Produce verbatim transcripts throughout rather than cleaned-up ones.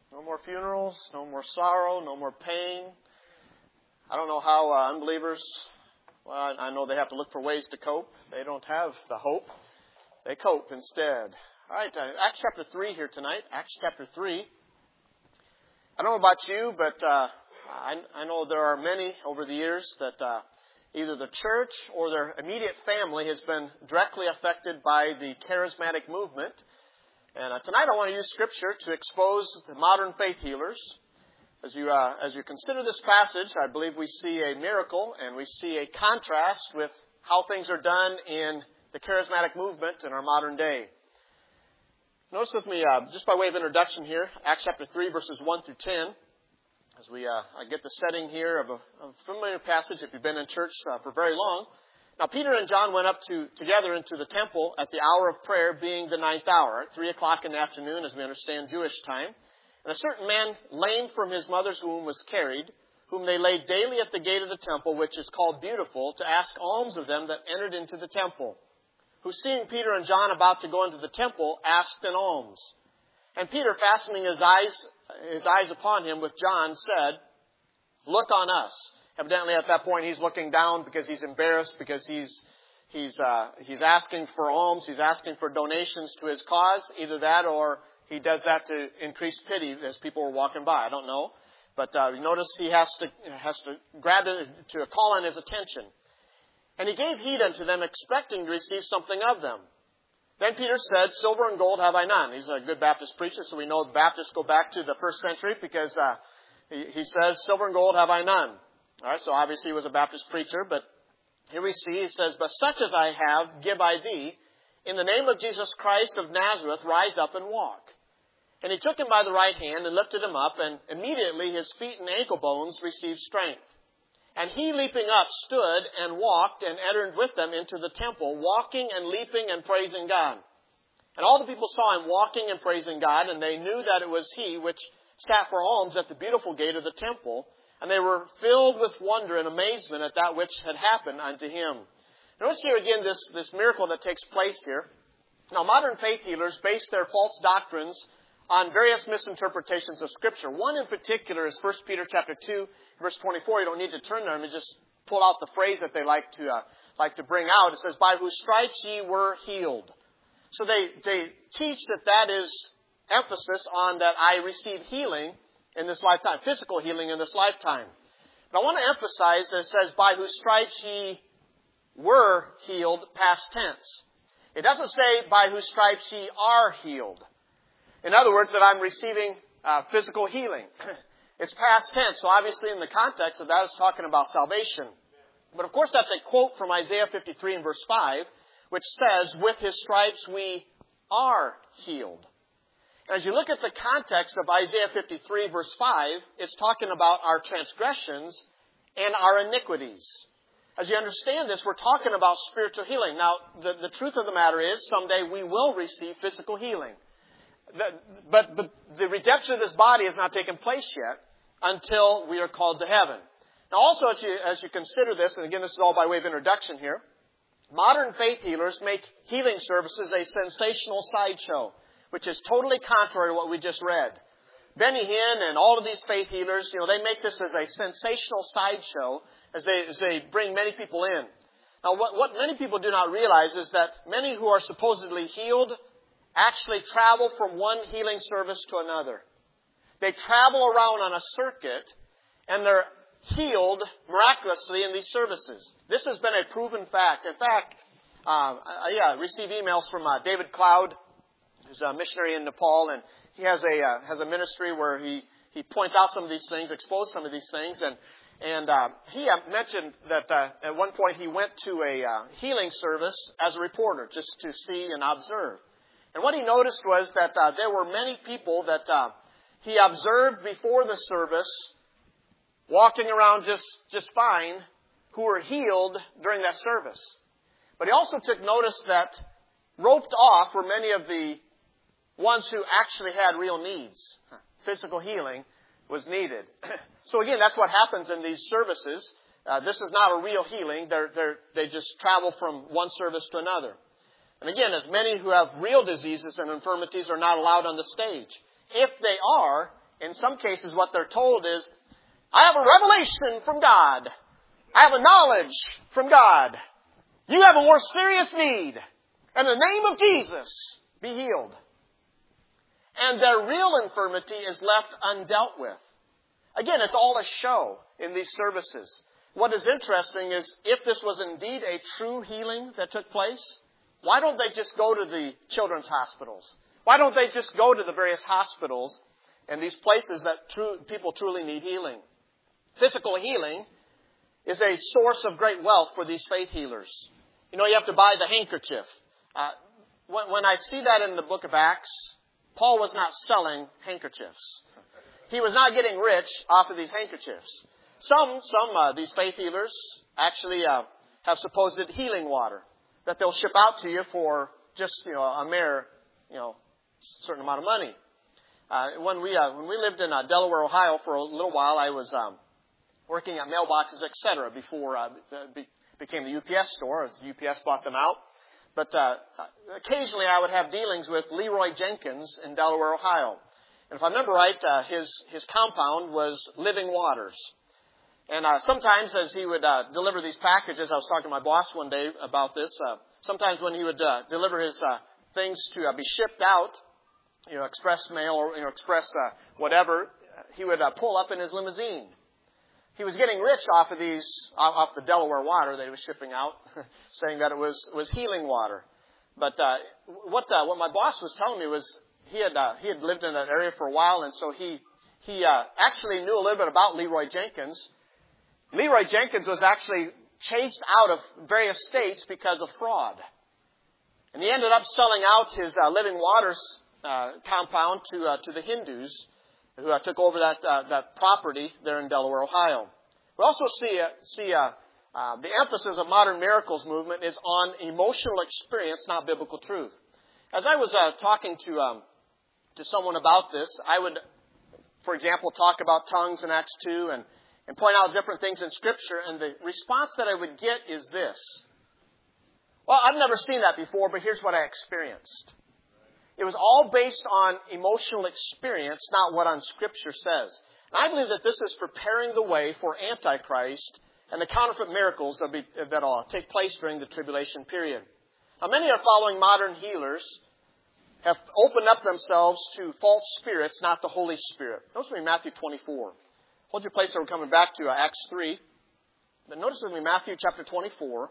No more funerals, no more sorrow, no more pain. I don't know how uh, unbelievers, well, I know they have to look for ways to cope. They don't have the hope. They cope instead. All right, uh, Acts chapter three here tonight. Acts chapter three. I don't know about you, but uh, I, I know there are many over the years that uh, either the church or their immediate family has been directly affected by the charismatic movement. And uh, tonight I want to use Scripture to expose the modern faith healers. As you uh, as you consider this passage, I believe we see a miracle and we see a contrast with how things are done in the charismatic movement in our modern day. Notice with me, uh, just by way of introduction here, Acts chapter three, verses one through ten. As we uh, I get the setting here of a, a familiar passage if you've been in church uh, for very long. Now, Peter and John went up to together into the temple at the hour of prayer, being the ninth hour, at three o'clock in the afternoon, as we understand Jewish time. And a certain man, lame from his mother's womb, was carried, whom they laid daily at the gate of the temple, which is called Beautiful, to ask alms of them that entered into the temple, who, seeing Peter and John about to go into the temple, asked an alms. And Peter, fastening his eyes, his eyes upon him with John, said, "Look on us." Evidently, at that point, he's looking down because he's embarrassed, because he's he's uh, he's asking for alms, he's asking for donations to his cause. Either that, or he does that to increase pity as people are walking by. I don't know, but uh, you notice he has to has to grab it to call on his attention. And he gave heed unto them, expecting to receive something of them. Then Peter said, "Silver and gold have I none." He's a good Baptist preacher, so we know the Baptists go back to the first century because uh, he, he says, "Silver and gold have I none." All right, so obviously he was a Baptist preacher, but here we see, he says, "But such as I have, give I thee. In the name of Jesus Christ of Nazareth, rise up and walk." And he took him by the right hand and lifted him up, and immediately his feet and ankle bones received strength. And he, leaping up, stood and walked and entered with them into the temple, walking and leaping and praising God. And all the people saw him walking and praising God, and they knew that it was he which sat for alms at the Beautiful gate of the temple. And they were filled with wonder and amazement at that which had happened unto him. Notice here again this, this miracle that takes place here. Now, modern faith healers base their false doctrines on various misinterpretations of Scripture. One in particular is First Peter chapter two, verse twenty-four. You don't need to turn there. Let me just pull out the phrase that they like to uh, like to bring out. It says, "By whose stripes ye were healed." So they, they teach that that is emphasis on that I received healing in this lifetime, physical healing in this lifetime. But I want to emphasize that it says, "By whose stripes ye were healed," past tense. It doesn't say, "By whose stripes ye are healed." In other words, that I'm receiving uh, physical healing. It's past tense, so obviously in the context of that, it's talking about salvation. But of course, that's a quote from Isaiah fifty-three and verse five, which says, "With his stripes we are healed." As you look at the context of Isaiah fifty-three, verse five, it's talking about our transgressions and our iniquities. As you understand this, we're talking about spiritual healing. Now, the, the truth of the matter is, someday we will receive physical healing. The, but the, the redemption of this body has not taken place yet until we are called to heaven. Now, also, as you, as you consider this, and again, this is all by way of introduction here, modern faith healers make healing services a sensational sideshow, which is totally contrary to what we just read. Benny Hinn and all of these faith healers, you know, they make this as a sensational sideshow as they, as they bring many people in. Now, what, what many people do not realize is that many who are supposedly healed actually travel from one healing service to another. They travel around on a circuit, and they're healed miraculously in these services. This has been a proven fact. In fact, uh, I yeah, received emails from uh, David Cloud, who's a missionary in Nepal, and he has a uh, has a ministry where he, he points out some of these things, exposes some of these things, and and uh, he uh, mentioned that uh, at one point he went to a uh, healing service as a reporter just to see and observe. And what he noticed was that uh, there were many people that uh, he observed before the service walking around just, just fine who were healed during that service. But he also took notice that roped off were many of the ones who actually had real needs. Physical healing was needed. So again, that's what happens in these services. Uh, this is not a real healing. They're, they're, they just travel from one service to another. And again, as many who have real diseases and infirmities are not allowed on the stage. If they are, in some cases what they're told is, I have a revelation from God. I have a knowledge from God. You have a more serious need. In the name of Jesus, be healed. And their real infirmity is left undealt with. Again, it's all a show in these services. What is interesting is if this was indeed a true healing that took place, why don't they just go to the children's hospitals? Why don't they just go to the various hospitals and these places that true, people truly need healing? Physical healing is a source of great wealth for these faith healers. You know, you have to buy the handkerchief. Uh, when, when I see that in the book of Acts, Paul was not selling handkerchiefs. He was not getting rich off of these handkerchiefs. Some, some uh, these faith healers actually uh, have supposed healing water that they'll ship out to you for just, you know, a mere, you know, certain amount of money. Uh, when we uh, when we lived in uh, Delaware, Ohio, for a little while, I was um, working at mailboxes, et cetera, before uh, be, became the U P S store, as U P S bought them out. But uh, occasionally, I would have dealings with Leroy Jenkins in Delaware, Ohio. And if I remember right, uh, his his compound was Living Waters. And uh, sometimes as he would uh, deliver these packages, I was talking to my boss one day about this. Uh, sometimes when he would uh, deliver his uh, things to uh, be shipped out, you know, express mail or you know, express uh, whatever, he would uh, pull up in his limousine. He was getting rich off of these, off the Delaware water that he was shipping out, saying that it was was healing water. But uh, what uh, what my boss was telling me was he had uh, he had lived in that area for a while, and so he he uh, actually knew a little bit about Leroy Jenkins. Leroy Jenkins was actually chased out of various states because of fraud. And he ended up selling out his uh, Living Waters uh, compound to uh, to the Hindus who uh, took over that uh, that property there in Delaware, Ohio. We also see uh, see uh, uh, the emphasis of modern miracles movement is on emotional experience, not biblical truth. As I was uh, talking to um, to someone about this, I would, for example, talk about tongues in Acts two and and point out different things in Scripture, and the response that I would get is this. Well, I've never seen that before, but here's what I experienced. It was all based on emotional experience, not what on Scripture says. And I believe that this is preparing the way for Antichrist and the counterfeit miracles that will that'll take place during the tribulation period. Now, many are following modern healers have opened up themselves to false spirits, not the Holy Spirit. Notice with me Matthew twenty-four. Hold your place, so we're coming back to uh, Acts three. But notice with me Matthew chapter twenty-four.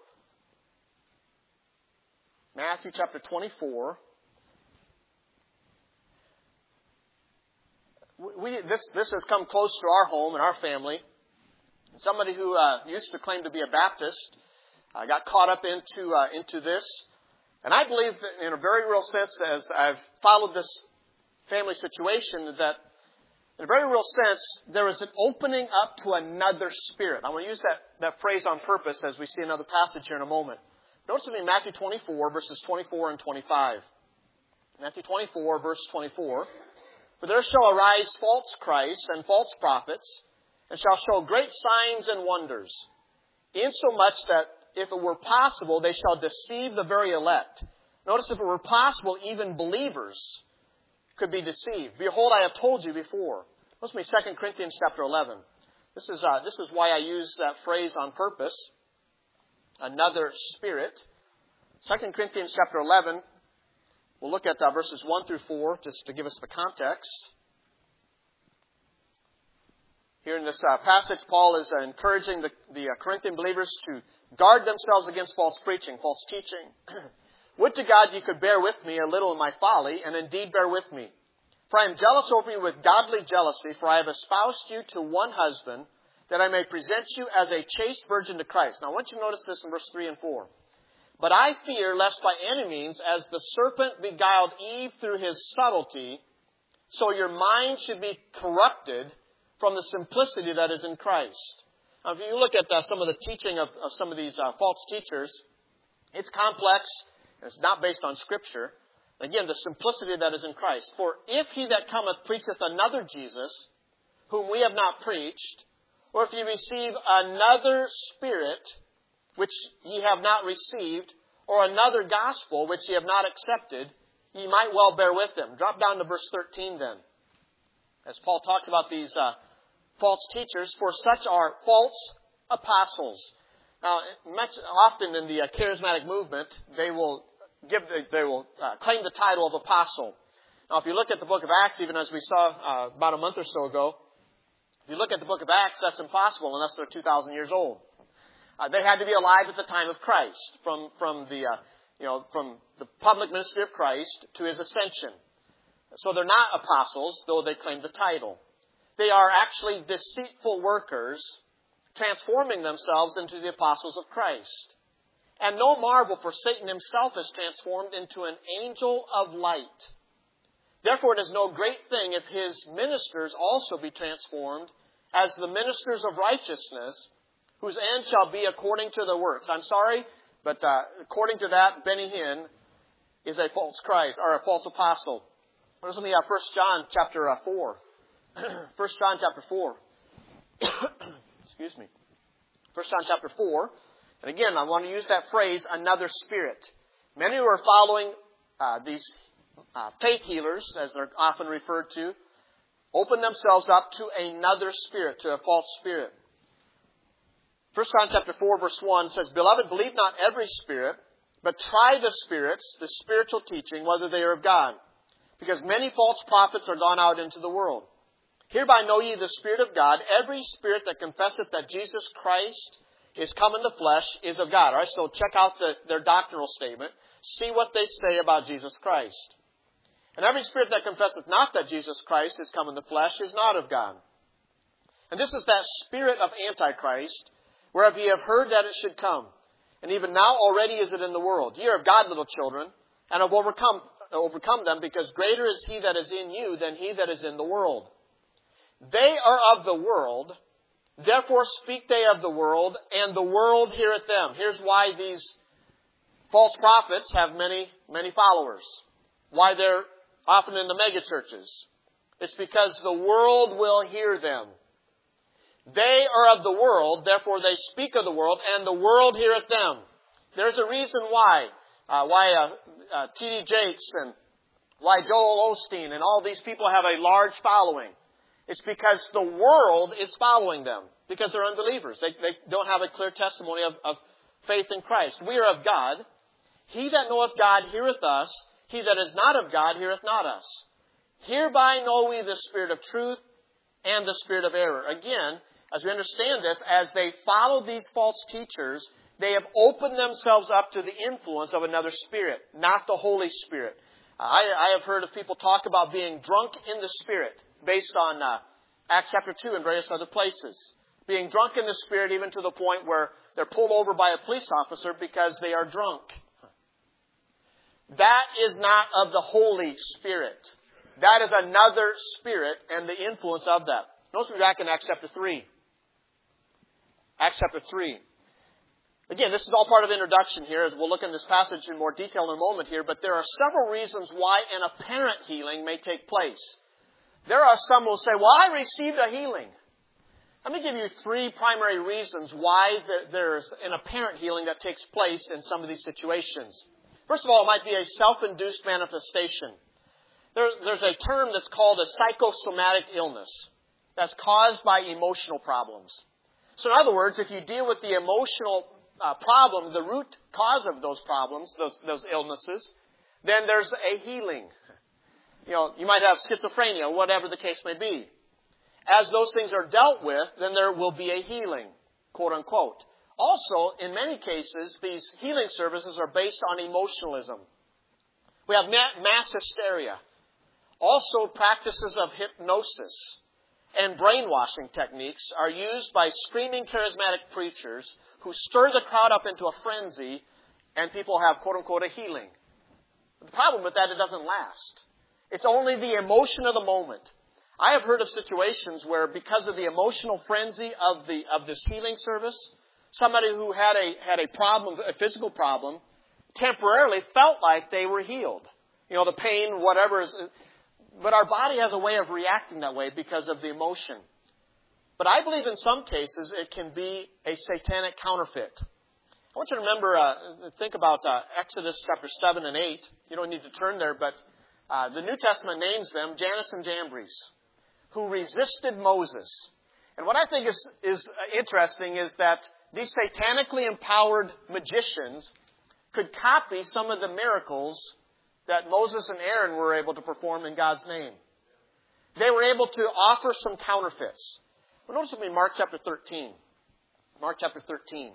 Matthew chapter twenty-four. We, this, this has come close to our home and our family. Somebody who uh, used to claim to be a Baptist uh, got caught up into uh, into this. And I believe that in a very real sense, as I've followed this family situation, that in a very real sense, there is an opening up to another spirit. I'm going to use that, that phrase on purpose as we see another passage here in a moment. Notice with me Matthew twenty-four, verses twenty-four and twenty-five. Matthew twenty-four, verse twenty-four. For there shall arise false Christs and false prophets, and shall show great signs and wonders, insomuch that if it were possible, they shall deceive the very elect. Notice if it were possible, even believers could be deceived. Behold, I have told you before. Listen to me, Second Corinthians chapter eleven. This is uh, this is why I use that phrase on purpose. Another spirit. Second Corinthians chapter eleven. We'll look at uh, verses one through four, just to give us the context. Here in this uh, passage, Paul is uh, encouraging the, the uh, Corinthian believers to guard themselves against false preaching, false teaching. Would to God you could bear with me a little in my folly, and indeed bear with me. For I am jealous over you with godly jealousy, for I have espoused you to one husband, that I may present you as a chaste virgin to Christ. Now I want you to notice this in verse three and four. But I fear lest by any means, as the serpent beguiled Eve through his subtlety, so your mind should be corrupted from the simplicity that is in Christ. Now, if you look at uh, some of the teaching of, of some of these uh, false teachers, it's complex. It's not based on Scripture. Again, the simplicity that is in Christ. For if he that cometh preacheth another Jesus, whom we have not preached, or if ye receive another spirit, which ye have not received, or another gospel, which ye have not accepted, ye might well bear with them. Drop down to verse thirteen then. as Paul talks about these uh, false teachers, for such are false apostles. Now, much often in the uh, charismatic movement, they will give, they will uh, claim the title of apostle. Now, if you look at the book of Acts, even as we saw uh, about a month or so ago, if you look at the book of Acts, that's impossible unless they're two thousand years old. Uh, they had to be alive at the time of Christ, from from the uh, you know from the public ministry of Christ to His ascension. So they're not apostles, though they claim the title. They are actually deceitful workers, transforming themselves into the apostles of Christ. And no marvel, for Satan himself is transformed into an angel of light. Therefore, it is no great thing if his ministers also be transformed as the ministers of righteousness, whose end shall be according to their works. I'm sorry, but uh, according to that, Benny Hinn is a false Christ, or a false apostle. There's only uh, First John chapter uh, four. First John chapter four. Excuse me. First John chapter four. And again, I want to use that phrase, another spirit. Many who are following uh, these uh, faith healers, as they're often referred to, open themselves up to another spirit, to a false spirit. First John chapter four, verse one says, Beloved, believe not every spirit, but try the spirits, the spiritual teaching, whether they are of God. Because many false prophets are gone out into the world. Hereby know ye the Spirit of God. Every spirit that confesseth that Jesus Christ is come in the flesh is of God. All right, so check out the, their doctrinal statement. See what they say about Jesus Christ. And every spirit that confesseth not that Jesus Christ is come in the flesh is not of God. And this is that spirit of Antichrist, whereof ye have heard that it should come. And even now already is it in the world. Ye are of God, little children, and have overcome overcome them, because greater is He that is in you than he that is in the world. They are of the world, therefore speak they of the world, and the world heareth them. Here's why these false prophets have many, many followers. Why they're often in the mega churches. It's because the world will hear them. They are of the world, therefore they speak of the world, and the world heareth them. There's a reason why. Uh, why uh, uh, T D Jakes and why Joel Osteen and all these people have a large following. It's because the world is following them. Because they're unbelievers. They, they don't have a clear testimony of, of faith in Christ. We are of God. He that knoweth God heareth us. He that is not of God heareth not us. Hereby know we the spirit of truth and the spirit of error. Again, as we understand this, as they follow these false teachers, they have opened themselves up to the influence of another spirit, not the Holy Spirit. I, I have heard of people talk about being drunk in the Spirit, based on uh, Acts chapter two and various other places. Being drunk in the Spirit even to the point where they're pulled over by a police officer because they are drunk. That is not of the Holy Spirit. That is another spirit and the influence of that. Notice we're back in Acts chapter three. Acts chapter three. Again, this is all part of the introduction here, as we'll look in this passage in more detail in a moment here, but there are several reasons why an apparent healing may take place. There are some who will say, well, I received a healing. Let me give you three primary reasons why there's an apparent healing that takes place in some of these situations. First of all, it might be a self-induced manifestation. There, there's a term that's called a psychosomatic illness that's caused by emotional problems. So in other words, if you deal with the emotional uh, problem, the root cause of those problems, those, those illnesses, then there's a healing. You know, you might have schizophrenia, whatever the case may be. As those things are dealt with, then there will be a healing, quote unquote. Also, in many cases, these healing services are based on emotionalism. We have mass hysteria. Also, practices of hypnosis and brainwashing techniques are used by screaming charismatic preachers who stir the crowd up into a frenzy, and people have, quote unquote, a healing. The problem with that, it doesn't last. It's only the emotion of the moment. I have heard of situations where, because of the emotional frenzy of the of this healing service, somebody who had a had a problem, a physical problem, temporarily felt like they were healed. You know, the pain, whatever is. But our body has a way of reacting that way because of the emotion. But I believe in some cases it can be a satanic counterfeit. I want you to remember, uh, think about uh, Exodus chapter seven and eight. You don't need to turn there, but uh, the New Testament names them Jannes and Jambres. who resisted Moses. And what I think is, is interesting is that these satanically empowered magicians could copy some of the miracles that Moses and Aaron were able to perform in God's name. They were able to offer some counterfeits. Well, notice with me Mark chapter thirteen. Mark chapter thirteen.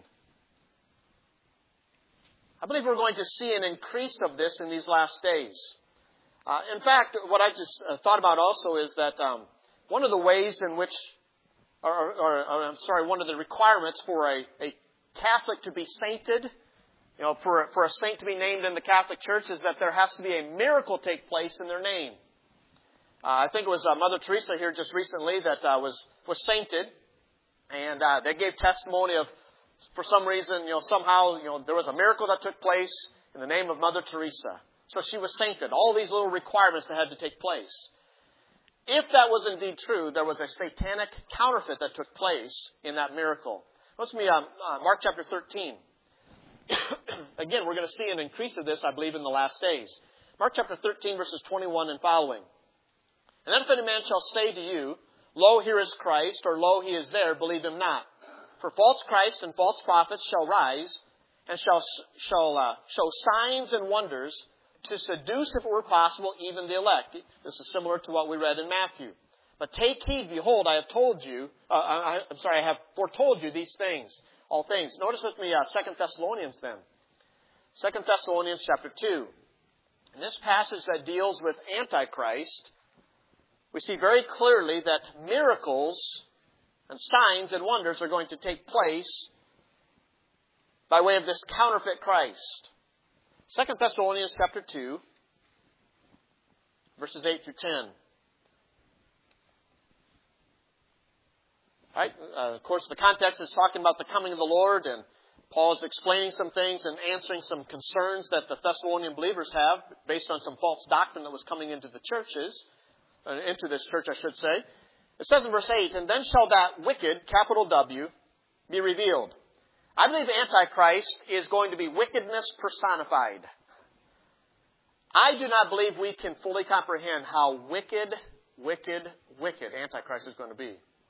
I believe we're going to see an increase of this in these last days. Uh, in fact, what I just uh, thought about also is that um, one of the ways in which, or, or, or I'm sorry, one of the requirements for a, a Catholic to be sainted, you know, for, for a saint to be named in the Catholic Church is that there has to be a miracle take place in their name. Uh, I think it was uh, Mother Teresa here just recently that uh, was, was sainted, and uh, they gave testimony of, for some reason, you know, somehow, you know, there was a miracle that took place in the name of Mother Teresa. So she was sainted. All these little requirements that had to take place. If that was indeed true, there was a satanic counterfeit that took place in that miracle. Listen to me, um, uh, Mark chapter thirteen. Again, we're going to see an increase of this, I believe, in the last days. Mark chapter thirteen, verses twenty-one and following. And then if any man shall say to you, Lo, here is Christ, or Lo, he is there, believe him not. For false Christ and false prophets shall rise, and shall, shall uh, show signs and wonders, to seduce, if it were possible, even the elect. This is similar to what we read in Matthew. But take heed, behold, I have told you, uh, I, I'm sorry, I have foretold you these things, all things. Notice with me uh, Second Thessalonians then. Second Thessalonians chapter two. In this passage that deals with Antichrist, we see very clearly that miracles and signs and wonders are going to take place by way of this counterfeit Christ. Second Thessalonians chapter two, verses eight through ten. Right? Uh, of course, the context is talking about the coming of the Lord, and Paul is explaining some things and answering some concerns that the Thessalonian believers have based on some false doctrine that was coming into the churches, uh, into this church, I should say. It says in verse eight, And then shall that wicked, capital W, be revealed. I believe Antichrist is going to be wickedness personified. I do not believe we can fully comprehend how wicked, wicked, wicked Antichrist is going to be.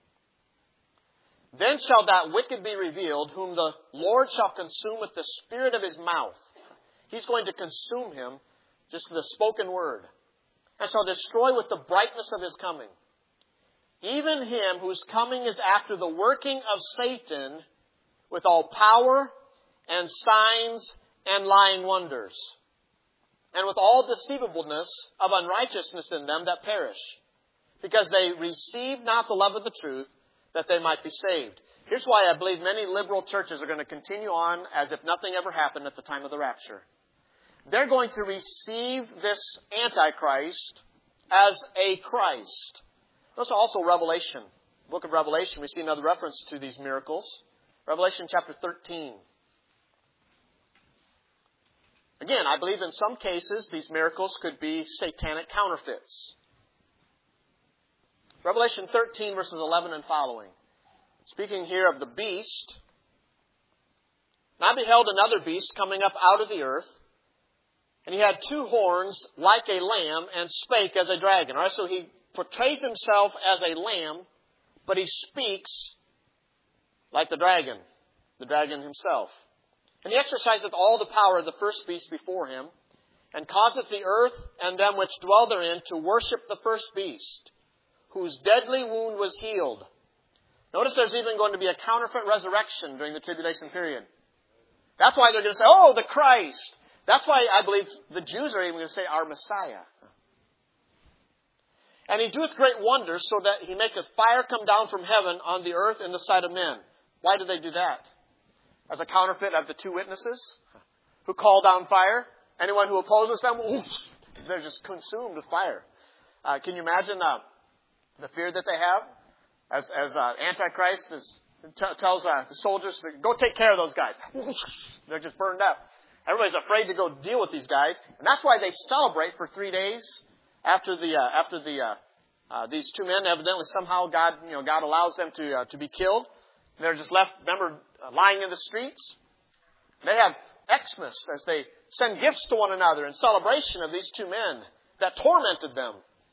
Then shall that wicked be revealed, whom the Lord shall consume with the spirit of his mouth. He's going to consume him, just the spoken word, and shall destroy with the brightness of his coming. Even him whose coming is after the working of Satan, with all power and signs and lying wonders, and with all deceivableness of unrighteousness in them that perish, because they receive not the love of the truth, that they might be saved. Here's why I believe many liberal churches are going to continue on as if nothing ever happened at the time of the rapture. They're going to receive this Antichrist as a Christ. There's also Revelation. Book of Revelation, we see another reference to these miracles. Revelation chapter thirteen. Again, I believe in some cases these miracles could be satanic counterfeits. Revelation thirteen, verses eleven and following. Speaking here of the beast. And I beheld another beast coming up out of the earth, and he had two horns like a lamb, and spake as a dragon. All right, so he portrays himself as a lamb, but he speaks like the dragon, the dragon himself. And he exerciseth all the power of the first beast before him, and causeth the earth and them which dwell therein to worship the first beast, whose deadly wound was healed. Notice there's even going to be a counterfeit resurrection during the tribulation period. That's why they're going to say, oh, the Christ. That's why I believe the Jews are even going to say, our Messiah. And he doeth great wonders, so that he maketh fire come down from heaven on the earth in the sight of men. Why do they do that? As a counterfeit of the two witnesses who call down fire. Anyone who opposes them, oof, they're just consumed with fire. Uh, can you imagine uh, the fear that they have? As, as uh, Antichrist is, t- tells uh, the soldiers, go take care of those guys. They're just burned up. Everybody's afraid to go deal with these guys. And that's why they celebrate for three days after the uh, after the uh, uh, these two men. Evidently, somehow God, you know, God allows them to uh, to be killed. They're just left, remember, uh, lying in the streets. They have Xmas as they send gifts to one another in celebration of these two men that tormented them.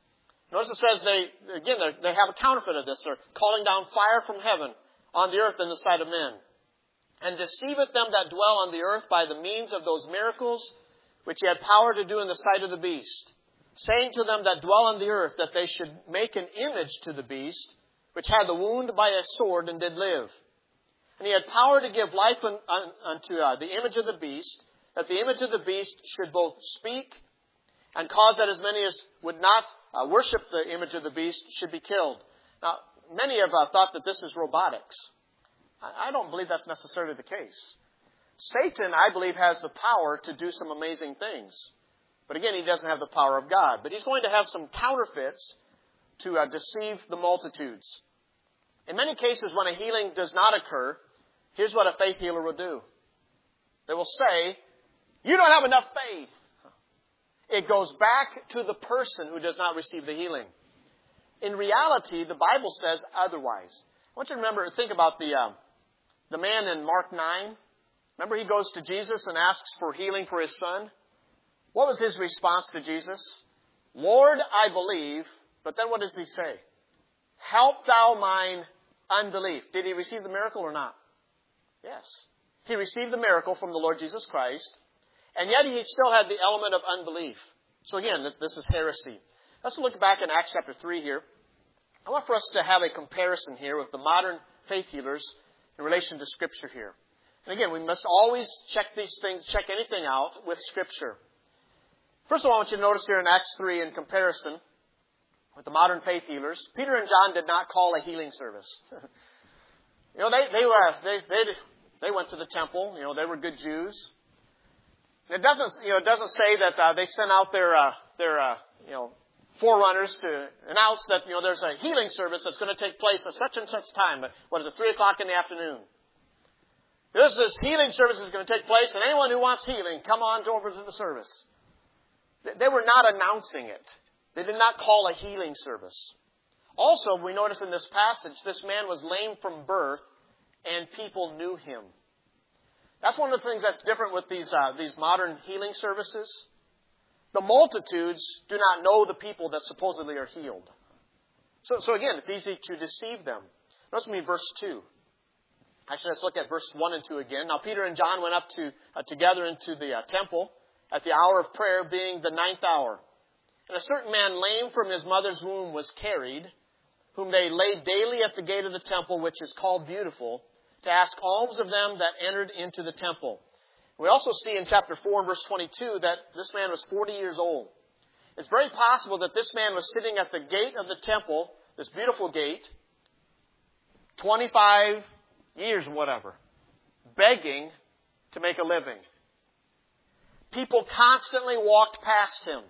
Notice it says they, again, they have a counterfeit of this. They're calling down fire from heaven on the earth in the sight of men. And deceiveth them that dwell on the earth by the means of those miracles which he had power to do in the sight of the beast, saying to them that dwell on the earth that they should make an image to the beast, which had the wound by a sword and did live. And he had power to give life un, un, unto uh, the image of the beast, that the image of the beast should both speak and cause that as many as would not uh, worship the image of the beast should be killed. Now, many have uh, thought that this is robotics. I, I don't believe that's necessarily the case. Satan, I believe, has the power to do some amazing things. But again, he doesn't have the power of God. But he's going to have some counterfeits to uh, deceive the multitudes. In many cases, when a healing does not occur, here's what a faith healer will do. They will say, you don't have enough faith. It goes back to the person who does not receive the healing. In reality, the Bible says otherwise. I want you to remember, think about the, uh, the man in Mark nine. Remember, he goes to Jesus and asks for healing for his son. What was his response to Jesus? Lord, I believe. But then what does he say? Help thou mine unbelief. Did he receive the miracle or not? Yes. He received the miracle from the Lord Jesus Christ. And yet he still had the element of unbelief. So again, this, this is heresy. Let's look back in Acts chapter three here. I want for us to have a comparison here with the modern faith healers in relation to Scripture here. And again, we must always check these things, check anything out with Scripture. First of all, I want you to notice here in Acts three, in comparison with the modern faith healers, Peter and John did not call a healing service. you know, they they were they they they went to the temple. You know, they were good Jews. It doesn't you know it doesn't say that uh, they sent out their uh, their uh, you know forerunners to announce that you know there's a healing service that's going to take place at such and such time. But what is it, three o'clock in the afternoon? This this healing service is going to take place, and anyone who wants healing, come on over to the service. They were not announcing it. They did not call a healing service. Also, we notice in this passage, this man was lame from birth, and people knew him. That's one of the things that's different with these uh, these modern healing services. The multitudes do not know the people that supposedly are healed. So, so again, it's easy to deceive them. Notice with me verse two. Actually, let's look at verse one and two again. Now, Peter and John went up to uh, together into the uh, temple at the hour of prayer, being the ninth hour. And a certain man lame from his mother's womb was carried, whom they laid daily at the gate of the temple, which is called Beautiful, to ask alms of them that entered into the temple. We also see in chapter four and verse twenty-two that this man was forty years old. It's very possible that this man was sitting at the gate of the temple, this beautiful gate, twenty-five years or whatever, begging to make a living. People constantly walked past him.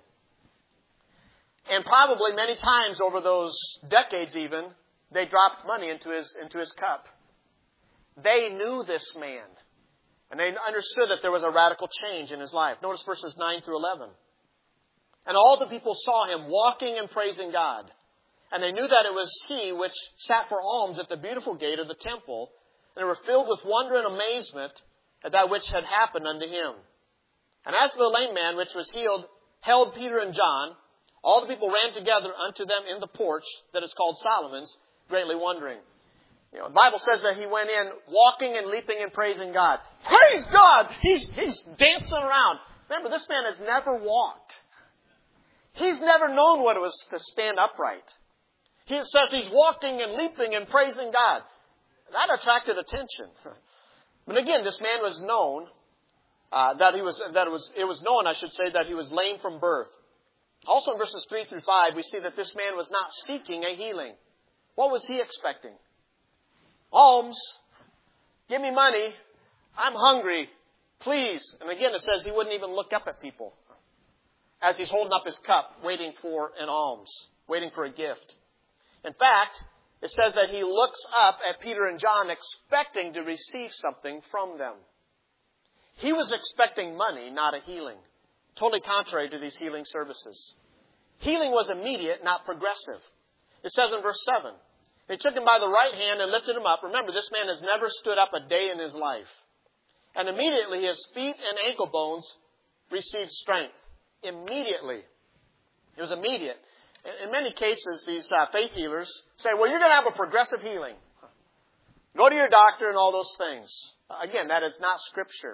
And probably many times over those decades even, they dropped money into his, into his cup. They knew this man. And they understood that there was a radical change in his life. Notice verses nine through eleven. And all the people saw him walking and praising God. And they knew that it was he which sat for alms at the beautiful gate of the temple. And they were filled with wonder and amazement at that which had happened unto him. And as for the lame man which was healed, held Peter and John, all the people ran together unto them in the porch that is called Solomon's, greatly wondering. You know, the Bible says that he went in walking and leaping and praising God. Praise God! He's, he's dancing around. Remember, this man has never walked. He's never known what it was to stand upright. He says he's walking and leaping and praising God. That attracted attention. But again, this man was known, uh, that he was, that it was, it was known, I should say, that he was lame from birth. Also in verses three through five, we see that this man was not seeking a healing. What was he expecting? Alms. Give me money. I'm hungry. Please. And again, it says he wouldn't even look up at people as he's holding up his cup, waiting for an alms, waiting for a gift. In fact, it says that he looks up at Peter and John expecting to receive something from them. He was expecting money, not a healing. Totally contrary to these healing services. Healing was immediate, not progressive. It says in verse seven, they took him by the right hand and lifted him up. Remember, this man has never stood up a day in his life. And immediately his feet and ankle bones received strength. Immediately. It was immediate. In many cases, these uh, faith healers say, well, you're going to have a progressive healing. Go to your doctor and all those things. Again, that is not Scripture.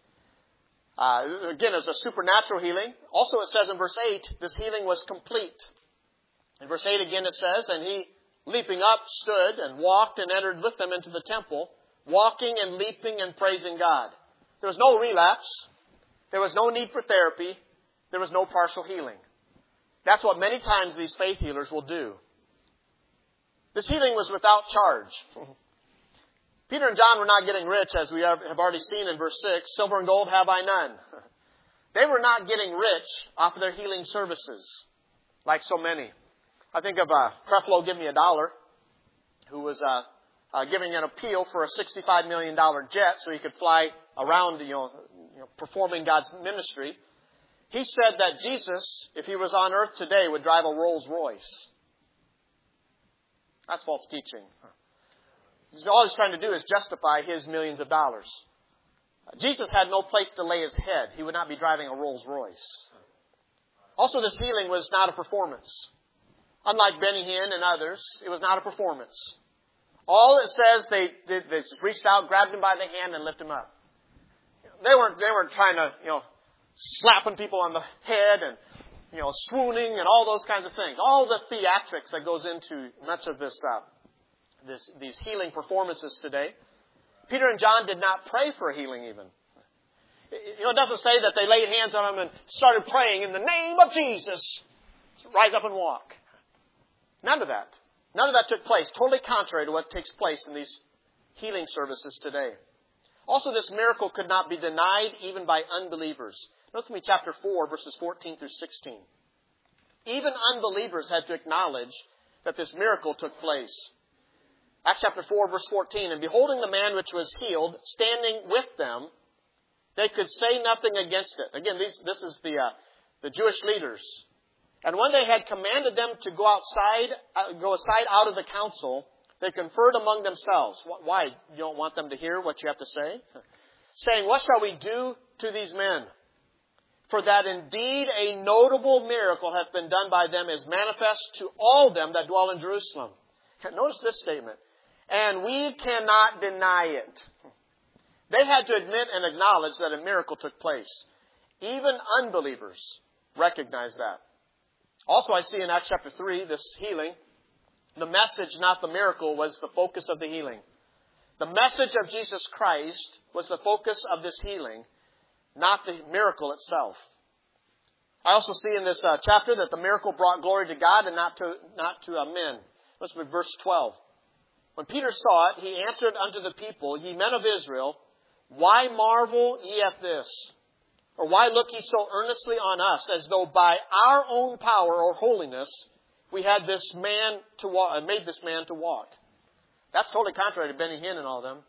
Uh, again, it's a supernatural healing. Also, it says in verse eight, this healing was complete. In verse eight again it says, and he, leaping up, stood and walked and entered with them into the temple, walking and leaping and praising God. There was no relapse. There was no need for therapy. There was no partial healing. That's what many times these faith healers will do. This healing was without charge. Peter and John were not getting rich, as we have already seen in verse six. Silver and gold have I none. They were not getting rich off of their healing services, like so many. I think of uh, Creflo Give Me a Dollar, who was uh, uh, giving an appeal for a sixty-five million dollars jet so he could fly around, you know, you know, performing God's ministry. He said that Jesus, if he was on earth today, would drive a Rolls Royce. That's false teaching. All he's trying to do is justify his millions of dollars. Jesus had no place to lay his head. He would not be driving a Rolls Royce. Also, this healing was not a performance. Unlike Benny Hinn and others, it was not a performance. All it says, they, they, they reached out, grabbed him by the hand, and lifted him up. They weren't, they weren't trying to, you know, slapping people on the head and, you know, swooning and all those kinds of things. All the theatrics that goes into much of this, uh, this, these healing performances today. Peter and John did not pray for healing even. You know, it doesn't say that they laid hands on him and started praying in the name of Jesus. Rise up and walk. None of that. None of that took place. Totally contrary to what takes place in these healing services today. Also, this miracle could not be denied even by unbelievers. Notice with me chapter four, verses fourteen through sixteen. Even unbelievers had to acknowledge that this miracle took place. Acts chapter four, verse fourteen. And beholding the man which was healed, standing with them, they could say nothing against it. Again, these, this is the uh, the Jewish leaders. And when they had commanded them to go outside, uh, go aside out of the council, they conferred among themselves. Why? You don't want them to hear what you have to say? Saying, what shall we do to these men? For that indeed a notable miracle hath been done by them is manifest to all them that dwell in Jerusalem. Notice this statement. And we cannot deny it. They had to admit and acknowledge that a miracle took place. Even unbelievers recognize that. Also, I see in Acts chapter three, this healing, the message, not the miracle, was the focus of the healing. The message of Jesus Christ was the focus of this healing, not the miracle itself. I also see in this uh, chapter that the miracle brought glory to God and not to not to uh, men. Listen to verse twelve. When Peter saw it, he answered unto the people, Ye men of Israel, why marvel ye at this? Or why look ye so earnestly on us, as though by our own power or holiness we had this man to walk, made this man to walk? That's totally contrary to Benny Hinn and all them.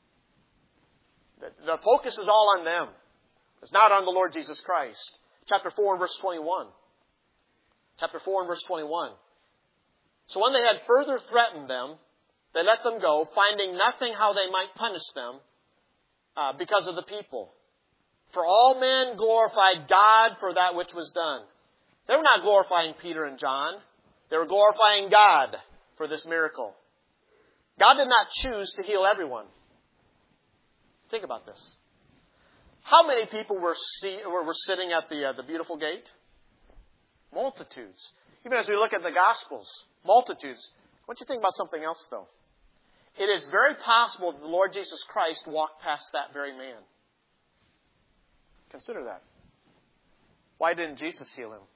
The, the focus is all on them. It's not on the Lord Jesus Christ. Chapter four and verse twenty-one. Chapter four and verse twenty-one. So when they had further threatened them, they let them go, finding nothing how they might punish them uh, because of the people. For all men glorified God for that which was done. They were not glorifying Peter and John. They were glorifying God for this miracle. God did not choose to heal everyone. Think about this. How many people were see, were, were sitting at the uh, the beautiful gate? Multitudes. Even as we look at the Gospels, multitudes. What do you think about something else, though? It is very possible that the Lord Jesus Christ walked past that very man. Consider that. Why didn't Jesus heal him?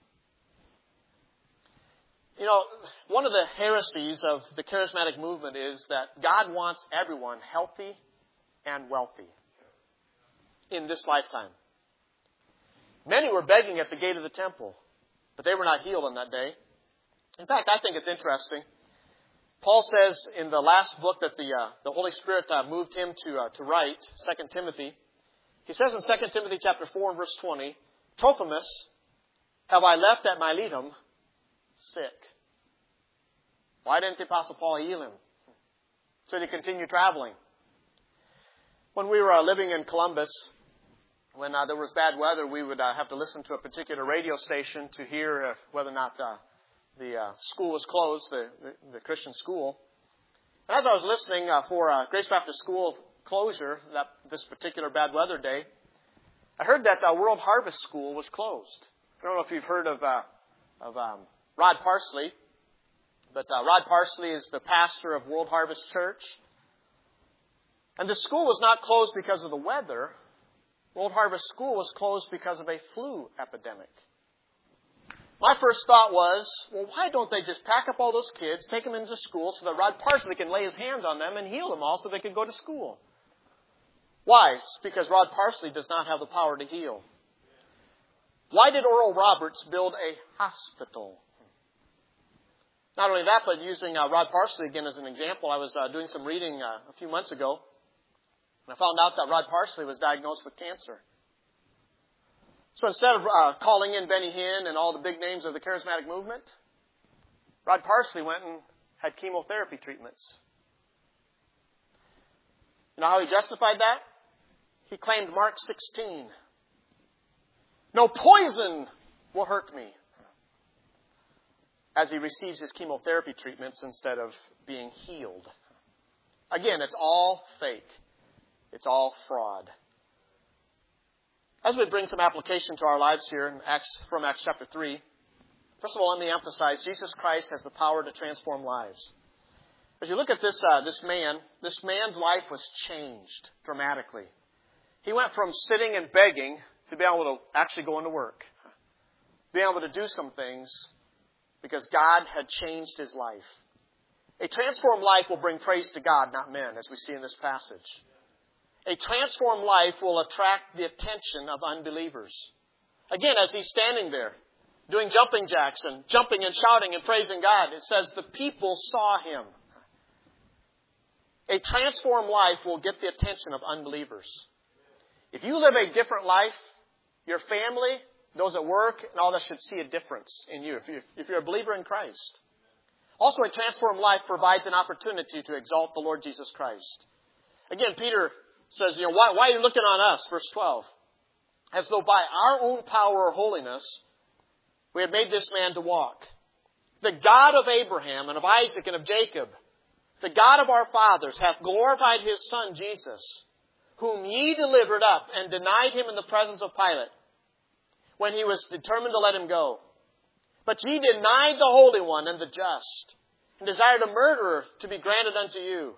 You know, one of the heresies of the charismatic movement is that God wants everyone healthy and wealthy in this lifetime. Many were begging at the gate of the temple, but they were not healed on that day. In fact, I think it's interesting. Paul says in the last book that the uh, the Holy Spirit uh, moved him to uh, to write, Second Timothy. He says in Second Timothy chapter four and verse twenty, Trophimus have I left at Miletum sick. Why didn't the Apostle Paul heal him? So he continued traveling. When we were uh, living in Columbus, when uh, there was bad weather, we would uh, have to listen to a particular radio station to hear uh, whether or not uh, the uh, school was closed, the, the, the Christian school. And as I was listening uh, for uh, Grace Baptist School closure, that this particular bad weather day, I heard that uh, World Harvest School was closed. I don't know if you've heard of uh, of um, Rod Parsley, but uh, Rod Parsley is the pastor of World Harvest Church. And the school was not closed because of the weather. World Harvest School was closed because of a flu epidemic. My first thought was, well, why don't they just pack up all those kids, take them into school so that Rod Parsley can lay his hands on them and heal them all so they can go to school? Why? It's because Rod Parsley does not have the power to heal. Why did Oral Roberts build a hospital? Not only that, but using uh, Rod Parsley again as an example, I was uh, doing some reading uh, a few months ago, and I found out that Rod Parsley was diagnosed with cancer. So instead of uh, calling in Benny Hinn and all the big names of the charismatic movement, Rod Parsley went and had chemotherapy treatments. You know how he justified that? He claimed Mark sixteen. No poison will hurt me. As he receives his chemotherapy treatments instead of being healed. Again, it's all fake. It's all fraud. As we bring some application to our lives here in Acts, from Acts chapter three, first of all, let me emphasize Jesus Christ has the power to transform lives. As you look at this uh, this man, this man's life was changed dramatically. He went from sitting and begging to be able to actually go into work, being able to do some things because God had changed his life. A transformed life will bring praise to God, not men, as we see in this passage. A transformed life will attract the attention of unbelievers. Again, as he's standing there, doing jumping jacks and jumping and shouting and praising God, it says the people saw him. A transformed life will get the attention of unbelievers. If you live a different life, your family, those at work, and all that should see a difference in you if, you if you're a believer in Christ. Also, a transformed life provides an opportunity to exalt the Lord Jesus Christ. Again, Peter says, you know, why, why are you looking on us? Verse twelve. As though by our own power or holiness, we have made this man to walk. The God of Abraham and of Isaac and of Jacob, the God of our fathers, hath glorified his Son Jesus, whom ye delivered up and denied him in the presence of Pilate, when he was determined to let him go. But ye denied the Holy One and the just, and desired a murderer to be granted unto you,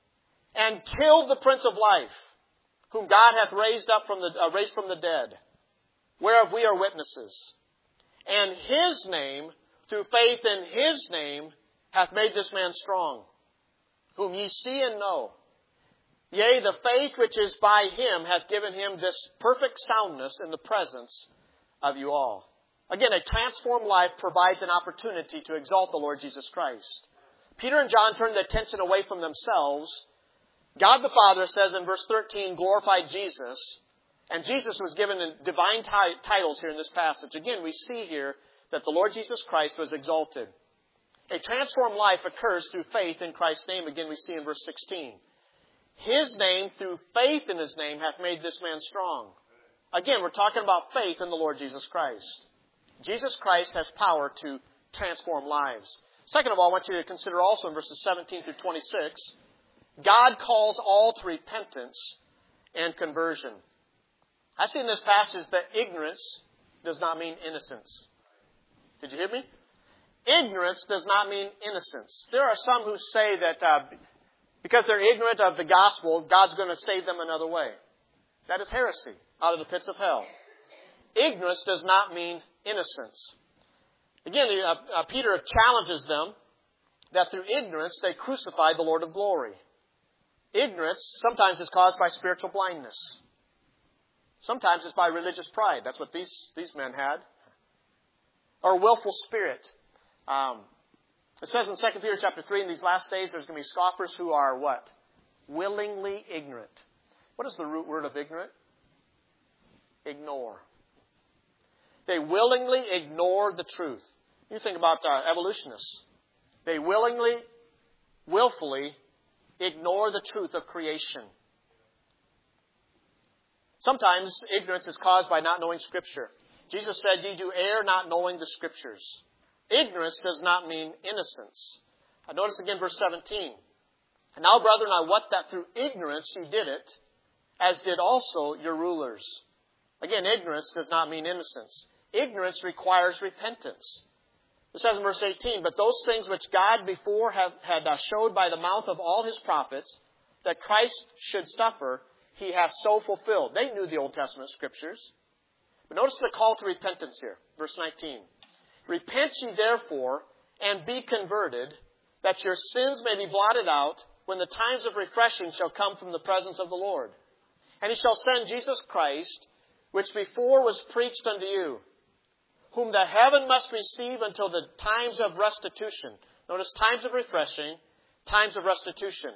and killed the Prince of Life, whom God hath raised up from the uh, raised from the dead, whereof we are witnesses. And his name, through faith in his name, hath made this man strong, whom ye see and know. Yea, the faith which is by him hath given him this perfect soundness in the presence of you all. Again, a transformed life provides an opportunity to exalt the Lord Jesus Christ. Peter and John turned their attention away from themselves. God the Father says in verse thirteen, glorified Jesus. And Jesus was given divine t- titles here in this passage. Again, we see here that the Lord Jesus Christ was exalted. A transformed life occurs through faith in Christ's name. Again, we see in verse sixteen. His name, through faith in his name, hath made this man strong. Again, we're talking about faith in the Lord Jesus Christ. Jesus Christ has power to transform lives. Second of all, I want you to consider also in verses seventeen through twenty-six, God calls all to repentance and conversion. I see in this passage that ignorance does not mean innocence. Did you hear me? Ignorance does not mean innocence. There are some who say that uh, because they're ignorant of the gospel, God's going to save them another way. That is heresy, out of the pits of hell. Ignorance does not mean innocence. Again, uh, uh, Peter challenges them that through ignorance they crucified the Lord of glory. Ignorance sometimes is caused by spiritual blindness. Sometimes it's by religious pride. That's what these, these men had. Or willful spirit. Um, it says in Second Peter chapter three, in these last days there's going to be scoffers who are what? Willingly ignorant. What is the root word of ignorant? Ignore. They willingly ignore the truth. You think about uh, evolutionists. They willingly, willfully ignore the truth of creation. Sometimes ignorance is caused by not knowing Scripture. Jesus said, ye do err not knowing the Scriptures. Ignorance does not mean innocence. Uh, notice again verse seventeen. And now, brethren, I wot that through ignorance you did it, as did also your rulers. Again, ignorance does not mean innocence. Ignorance requires repentance. It says in verse eighteen, but those things which God before have, had uh, showed by the mouth of all his prophets, that Christ should suffer, he hath so fulfilled. They knew the Old Testament Scriptures. But notice the call to repentance here. Verse nineteen. Repent ye therefore, and be converted, that your sins may be blotted out, when the times of refreshing shall come from the presence of the Lord. And he shall send Jesus Christ, which before was preached unto you, whom the heaven must receive until the times of restitution. Notice times of refreshing, times of restitution.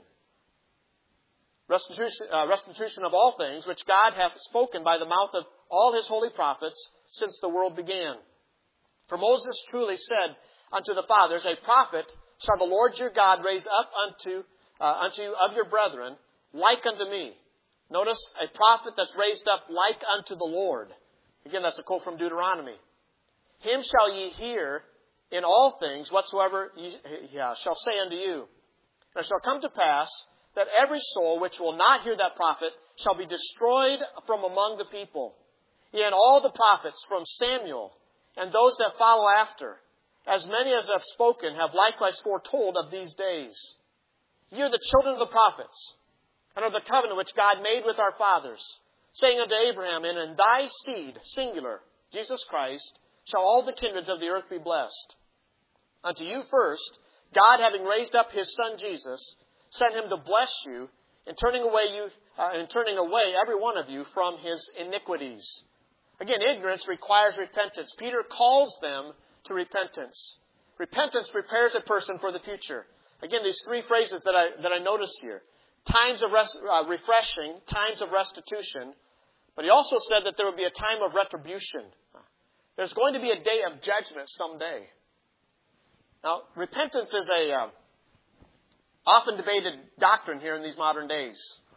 Restitution, uh, restitution of all things, which God hath spoken by the mouth of all his holy prophets since the world began. For Moses truly said unto the fathers, a prophet shall the Lord your God raise up unto, uh, unto you of your brethren, like unto me. Notice, a prophet that's raised up like unto the Lord. Again, that's a quote from Deuteronomy. Him shall ye hear in all things whatsoever ye yeah, shall say unto you. And it shall come to pass that every soul which will not hear that prophet shall be destroyed from among the people. Yea, and all the prophets from Samuel and those that follow after, as many as have spoken, have likewise foretold of these days. Ye are the children of the prophets, and of the covenant which God made with our fathers, saying unto Abraham, and in thy seed, singular, Jesus Christ, shall all the kindreds of the earth be blessed. Unto you first, God, having raised up his Son Jesus, sent him to bless you, in turning away you, uh, in turning away every one of you from his iniquities. Again, ignorance requires repentance. Peter calls them to repentance. Repentance prepares a person for the future. Again, these three phrases that I that I notice here: times of res, uh, refreshing, times of restitution. But he also said that there would be a time of retribution. There's going to be a day of judgment someday. Now, repentance is a uh, often debated doctrine here in these modern days.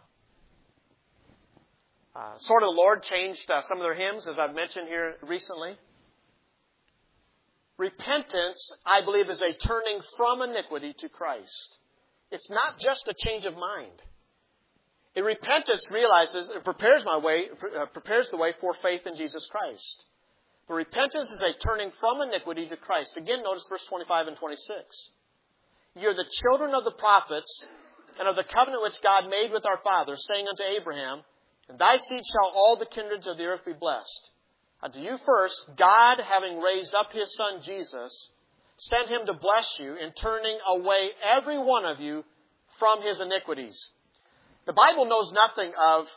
Uh, Sword of the Lord changed uh, some of their hymns, as I've mentioned here recently. Repentance, I believe, is a turning from iniquity to Christ. It's not just a change of mind. A repentance realizes, it prepares my way, uh, prepares the way for faith in Jesus Christ. But repentance is a turning from iniquity to Christ. Again, notice verse twenty-five and twenty-six. Ye are the children of the prophets, and of the covenant which God made with our fathers, saying unto Abraham, and thy seed shall all the kindreds of the earth be blessed. Unto you first, God, having raised up his Son Jesus, sent him to bless you in turning away every one of you from his iniquities. The Bible knows nothing of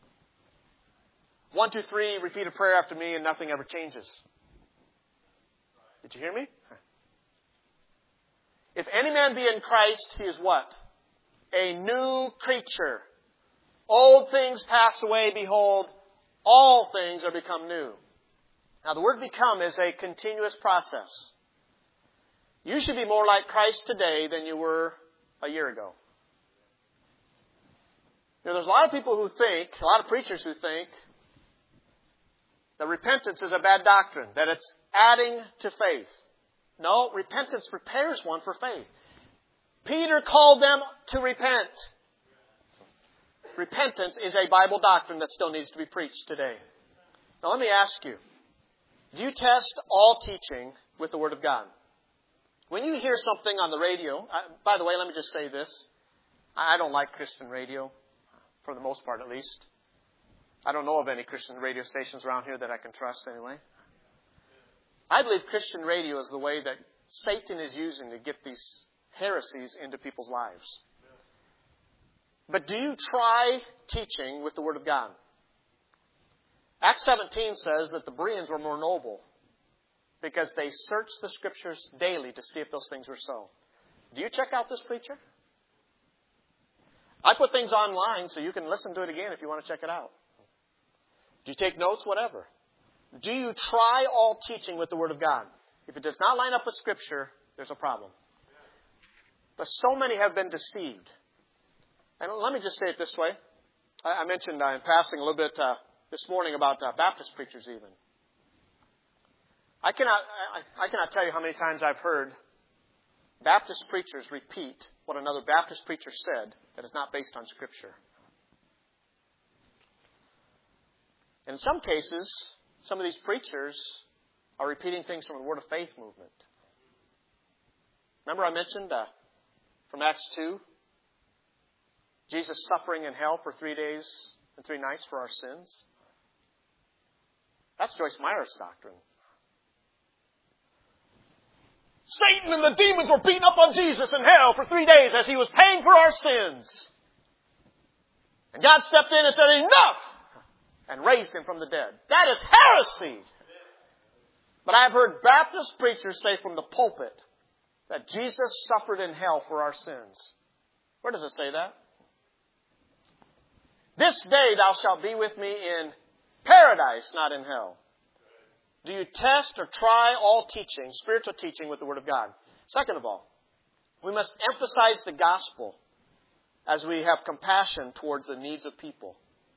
one, two, three, repeat a prayer after me and nothing ever changes. Did you hear me? If any man be in Christ, he is what? A new creature. Old things pass away, behold, all things are become new. Now, the word become is a continuous process. You should be more like Christ today than you were a year ago. You know, there's a lot of people who think, a lot of preachers who think, that repentance is a bad doctrine, that it's adding to faith. No, repentance prepares one for faith. Peter called them to repent. Repentance is a Bible doctrine that still needs to be preached today. Now let me ask you, do you test all teaching with the Word of God? When you hear something on the radio, I, by the way, let me just say this. I don't like Christian radio, for the most part at least. I don't know of any Christian radio stations around here that I can trust anyway. I believe Christian radio is the way that Satan is using to get these heresies into people's lives. But do you try teaching with the Word of God? Acts seventeen says that the Bereans were more noble because they searched the Scriptures daily to see if those things were so. Do you check out this preacher? I put things online so you can listen to it again if you want to check it out. Do you take notes? Whatever. Do you try all teaching with the Word of God? If it does not line up with Scripture, there's a problem. But so many have been deceived. And let me just say it this way. I mentioned uh, in passing a little bit uh, this morning about uh, Baptist preachers even. I cannot, I, I cannot tell you how many times I've heard Baptist preachers repeat what another Baptist preacher said that is not based on Scripture. In some cases, some of these preachers are repeating things from the Word of Faith movement. Remember I mentioned uh, from Acts two, Jesus suffering in hell for three days and three nights for our sins? That's Joyce Meyer's doctrine. Satan and the demons were beating up on Jesus in hell for three days as He was paying for our sins. And God stepped in and said, enough! And raised Him from the dead. That is heresy! But I've heard Baptist preachers say from the pulpit that Jesus suffered in hell for our sins. Where does it say that? This day thou shalt be with me in paradise, not in hell. Do you test or try all teaching, spiritual teaching, with the Word of God? Second of all, we must emphasize the gospel as we have compassion towards the needs of people.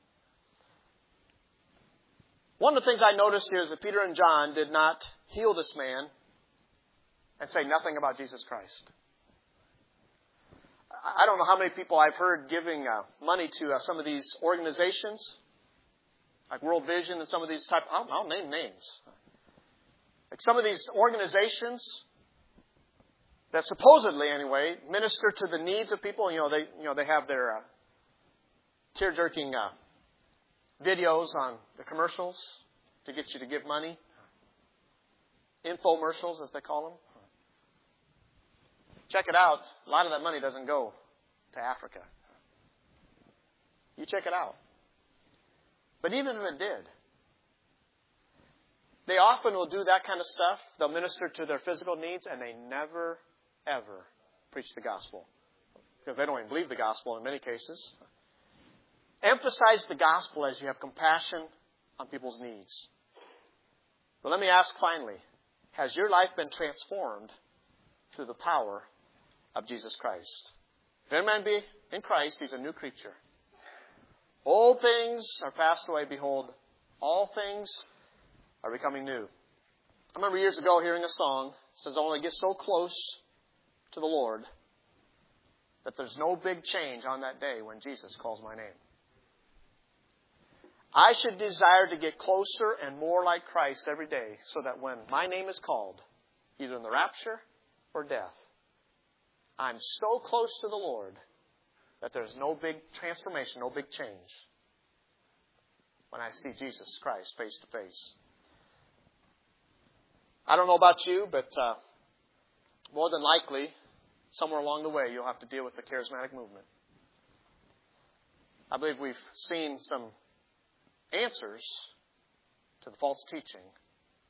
One of the things I noticed here is that Peter and John did not heal this man and say nothing about Jesus Christ. I don't know how many people I've heard giving uh, money to uh, some of these organizations, like World Vision and some of these type. I'll, I'll name names. Like some of these organizations that supposedly, anyway, minister to the needs of people. You know, they you know they have their uh, tear-jerking uh, videos on the commercials to get you to give money. Infomercials, as they call them. Check it out. A lot of that money doesn't go to Africa. You check it out. But even if it did, they often will do that kind of stuff. They'll minister to their physical needs, and they never, ever preach the gospel. Because they don't even believe the gospel in many cases. Emphasize the gospel as you have compassion on people's needs. But let me ask finally, has your life been transformed through the power of Jesus Christ? If any man be in Christ, he's a new creature. Old things are passed away. Behold, all things are becoming new. I remember years ago hearing a song that says, I want to get so close to the Lord that there's no big change on that day when Jesus calls my name. I should desire to get closer and more like Christ every day so that when my name is called, either in the rapture or death, I'm so close to the Lord that there's no big transformation, no big change when I see Jesus Christ face to face. I don't know about you, but uh, more than likely, somewhere along the way, you'll have to deal with the charismatic movement. I believe we've seen some answers to the false teaching